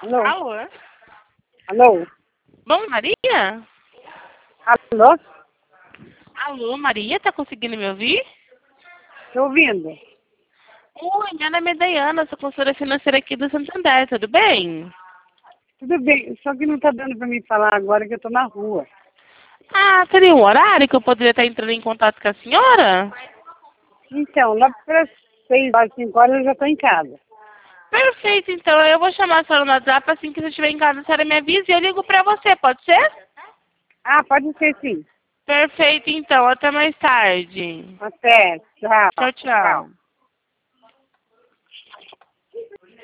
Alô? Alô? Alô? Bom, Maria? Alô? Alô, Maria, tá conseguindo me ouvir? Tô ouvindo. Oi, meu nome é Dayana, sou consultora financeira aqui do Santander, tudo bem? Tudo bem, só que não tá dando pra mim falar agora que eu tô na rua. Ah, seria um horário que eu poderia estar entrando em contato com a senhora? Então, lá para 6 horas, 5 horas eu já tô em casa. Perfeito, então eu vou chamar a senhora no WhatsApp, assim que você estiver em casa, a senhora me avisa e eu ligo pra você, pode ser? Ah, pode ser sim. Perfeito, então, até mais tarde. Até. Tchau. Tchau, Tchau. tchau.